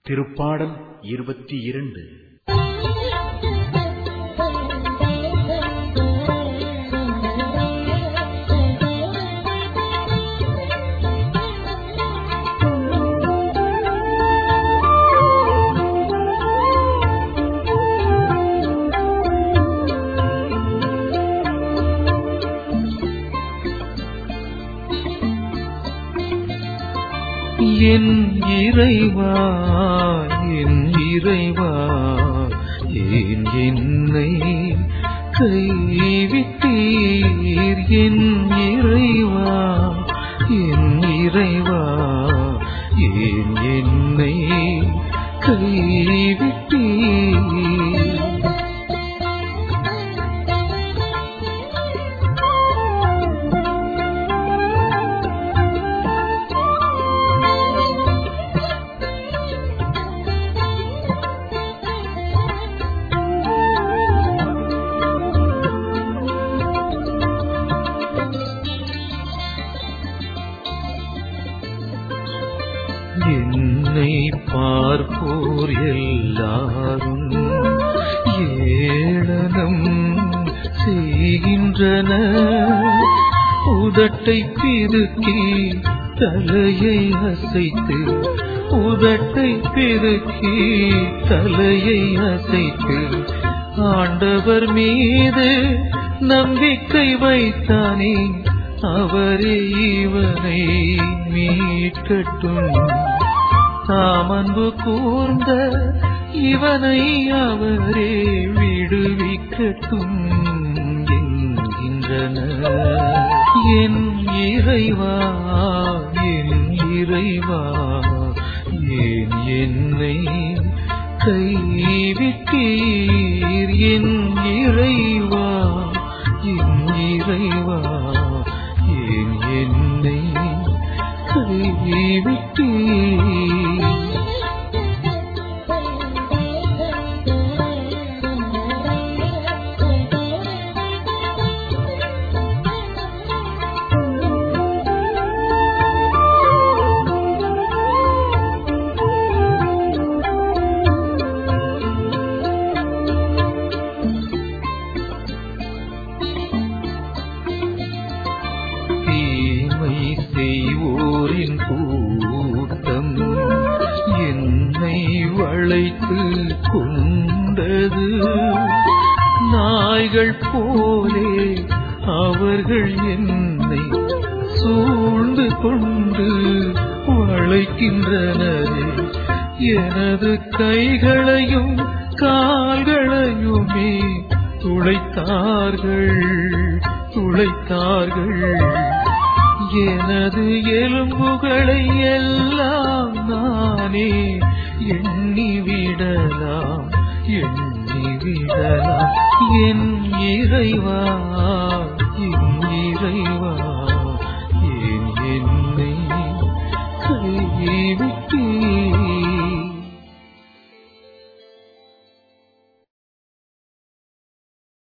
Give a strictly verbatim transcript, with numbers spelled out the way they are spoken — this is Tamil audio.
திருப்பாடல் இருபத்தி இரண்டு. என் இறைவா, என் இறைவா, ஏன் என்னை கைவிட்டீர்? என் இறைவா, என் இறைவா, ஏன் என்னை கைவிட்டீர்? என்னை பார்ப்போர் எல்லாரும் ஏளனம் செய்கின்றனர். உதட்டை பிதுக்கி தலையை அசைத்து, உதட்டை பிதுக்கி தலையை அசைத்து, ஆண்டவர் மீது நம்பிக்கை வைத்தானே, அவரே இவனை மீட்கட்டும். தாம் அன்பு கூர்ந்த இவனை அவரே விடுவிக்கட்டும் என்கின்றனர். என் இறைவா, என் இறைவா, ஏன் என்னை கைவிட்டீர்? என் இறைவா, என் இறைவா, ஏன் என்னை கைவிட்டீர்? செய்வோரின் கூட்டம் என்னை வளைத்து கொண்டது. நாய்கள் போலே அவர்கள் என்னை சூழ்ந்து கொண்டு வளைக்கின்றனரே. எனது கைகளையும் கால்களையுமே துளைத்தார்கள் துளைத்தார்கள். எனது எலும்புகளை எல்லாம் நானே எண்ணிவிடலாம் எண்ணிவிடலாம். என் இறைவா, என் இறைவா,